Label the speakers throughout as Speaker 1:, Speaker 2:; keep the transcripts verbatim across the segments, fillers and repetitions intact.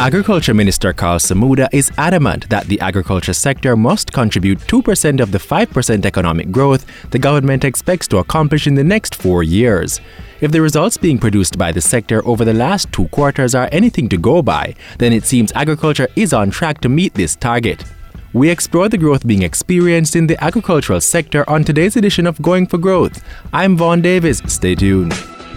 Speaker 1: Agriculture Minister Carl Samuda is adamant that the agriculture sector must contribute two percent of the five percent economic growth the government expects to accomplish in the next four years. If the results being produced by the sector over the last two quarters are anything to go by, then it seems agriculture is on track to meet this target. We explore the growth being experienced in the agricultural sector on today's edition of Going for Growth. I'm Vaughn Davis. Stay tuned.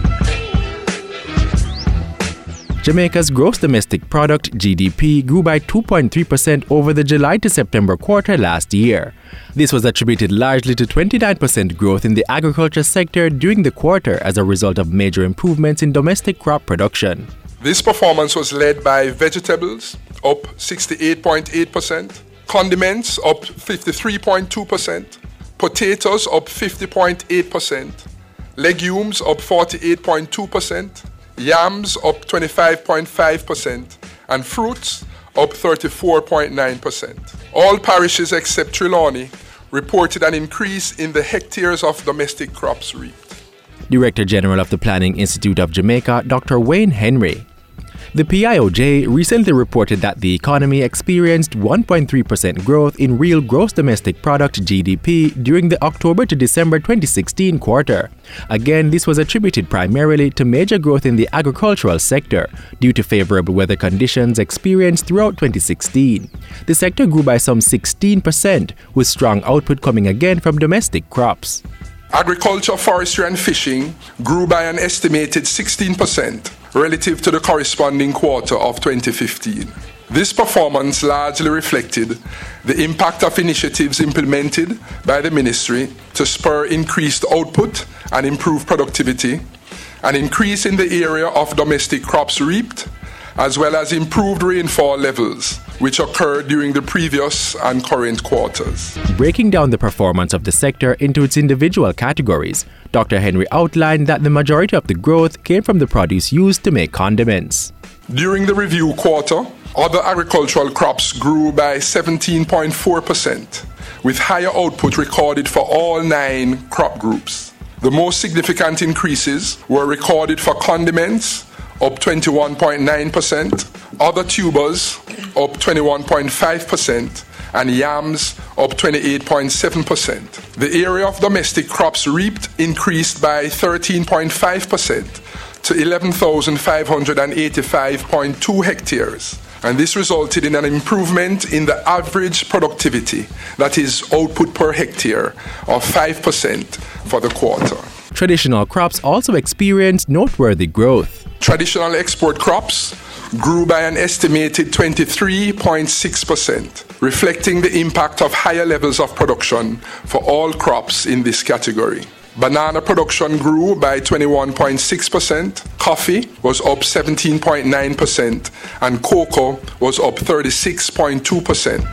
Speaker 1: Jamaica's gross domestic product, G D P, grew by two point three percent over the July to September quarter last year. This was attributed largely to twenty-nine percent growth in the agriculture sector during the quarter as a result of major improvements in domestic crop production.
Speaker 2: This performance was led by vegetables, up sixty-eight point eight percent, condiments, up fifty-three point two percent, potatoes, up fifty point eight percent, legumes, up forty-eight point two percent, yams up twenty-five point five percent, and fruits up thirty-four point nine percent. All parishes except Trelawney reported an increase in the hectares of domestic crops reaped.
Speaker 1: Director General of the Planning Institute of Jamaica, Doctor Wayne Henry. The P I O J recently reported that the economy experienced one point three percent growth in real gross domestic product G D P during the October to December twenty sixteen quarter. Again, this was attributed primarily to major growth in the agricultural sector due to favorable weather conditions experienced throughout twenty sixteen. The sector grew by some sixteen percent, with strong output coming again from domestic crops.
Speaker 2: Agriculture, forestry and fishing grew by an estimated sixteen percent relative to the corresponding quarter of twenty fifteen. This performance largely reflected the impact of initiatives implemented by the ministry to spur increased output and improve productivity, an increase in the area of domestic crops reaped, as well as improved rainfall levels, which occurred during the previous and current quarters.
Speaker 1: Breaking down the performance of the sector into its individual categories, Doctor Henry outlined that the majority of the growth came from the produce used to make condiments.
Speaker 2: During the review quarter, other agricultural crops grew by seventeen point four percent, with higher output recorded for all nine crop groups. The most significant increases were recorded for condiments, up twenty-one point nine percent, other tubers, up twenty-one point five percent, and yams, up twenty-eight point seven percent. The area of domestic crops reaped increased by thirteen point five percent to eleven thousand five hundred eighty-five point two hectares, and this resulted in an improvement in the average productivity, that is, output per hectare, of five percent for the quarter.
Speaker 1: Traditional crops also experienced noteworthy growth.
Speaker 2: Traditional export crops grew by an estimated twenty-three point six percent, reflecting the impact of higher levels of production for all crops in this category. Banana production grew by twenty-one point six percent, coffee was up seventeen point nine percent, and cocoa was up thirty-six point two percent.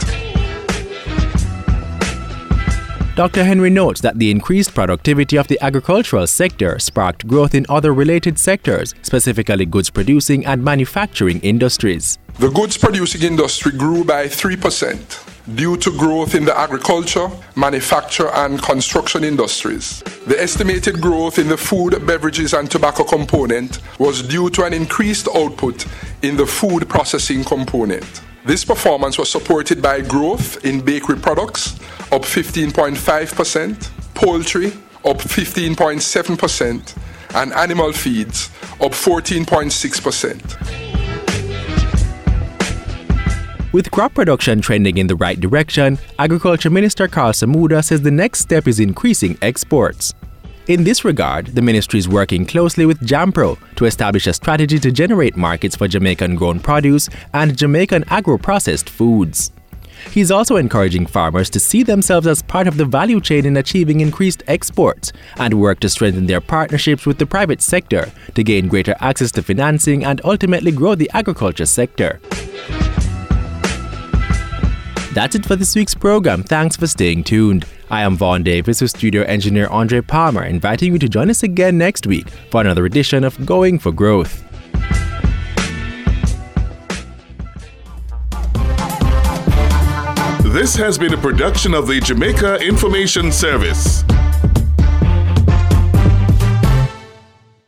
Speaker 1: Doctor Henry notes that the increased productivity of the agricultural sector sparked growth in other related sectors, specifically goods producing and manufacturing industries.
Speaker 2: The goods producing industry grew by three percent due to growth in the agriculture, manufacture and construction industries. The estimated growth in the food, beverages and tobacco component was due to an increased output in the food processing component. This performance was supported by growth in bakery products, up fifteen point five percent, poultry, up fifteen point seven percent, and animal feeds, up fourteen point six percent.
Speaker 1: With crop production trending in the right direction, Agriculture Minister Carl Samuda says the next step is increasing exports. In this regard, the ministry is working closely with JAMPRO to establish a strategy to generate markets for Jamaican-grown produce and Jamaican agro-processed foods. He is also encouraging farmers to see themselves as part of the value chain in achieving increased exports and work to strengthen their partnerships with the private sector to gain greater access to financing and ultimately grow the agriculture sector. That's it for this week's program. Thanks for staying tuned. I am Vaughn Davis with studio engineer Andre Palmer, inviting you to join us again next week for another edition of Going for Growth.
Speaker 3: This has been a production of the Jamaica Information Service.